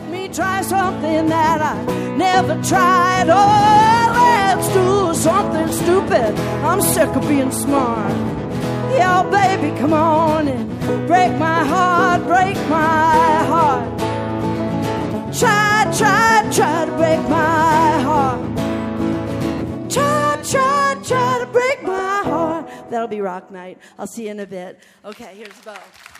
me try something that I never tried. Oh, let's do something stupid. I'm sick of being smart. Yeah, baby, come on and break my heart, break my heart. Try to break my heart. Try to break my heart. That'll be rock night. I'll see you in a bit. Okay, here's Bo.